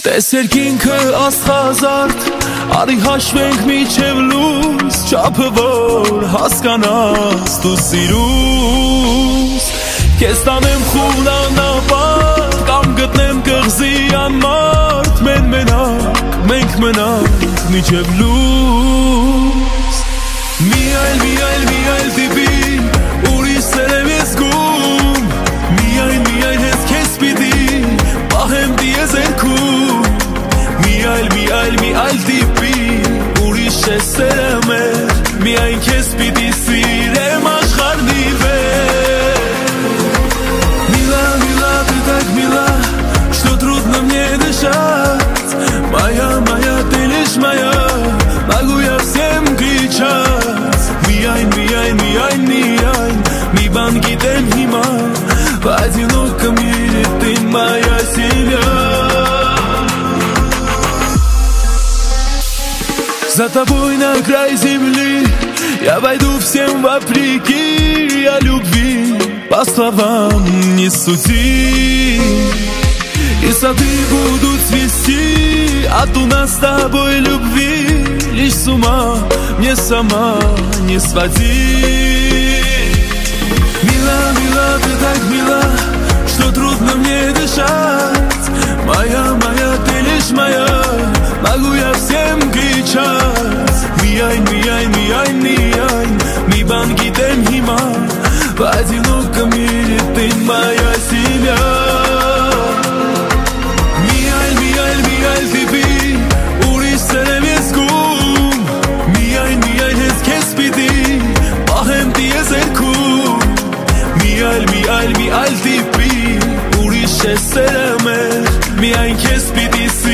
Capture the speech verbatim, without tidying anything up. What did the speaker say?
Տեսեր ինքը աստղազարդ, արի հաշվենք միջև լույս, չափը որ հասկանաս դու սիրուս, քեզ տանեմ խուլանապատ, կամ գտնեմ կղզի անմարդ, մեն մենակ, մենք մենակ միջև լույս, մի այլ, մի այլ, մի այլ տիպի, ուրիշ սերեմ ես գում, միայն, միայն հեզ քեզ պիտի, պահեմ դիեզերքում, մի այլ, մի այլ, մի այլ տիպի, ուրիշ է սերեմ էր, միայն քեզ պիտի սիրեմ աշխարհնի վեր. Мила, мила, ты так мила, что трудно мне дышать, моя, моя, ты лишь моя, могу я всем кричать, միայն, միայն, միայն, միայն, մի բան գիտեմ հիմա, в одиноком мире ты моя семья. За тобой на край земли я войду всем вопреки, о любви по словам не суди, и сады будут цвести от у нас с тобой любви, лишь с ума мне сама не своди. Мила, мила, ты так мила, что трудно мне дышать, моя, моя, ты лишь моя, могу я всем кричать, միայն, միայն, միայն, միայն, մի բան գիտեմ հիմա, в одиноком мире ты моя семья. Միայն, միայն, միայն տիպի, ուրիշ սերեմ ես գում, միայն, միայն հեզ քեզ պիտի, պահեմ դիեզերքում, մի այլ, մի այլ, մի այլ տիպի, ուրիշ է սերեմ էր, միայն քեզ պիտի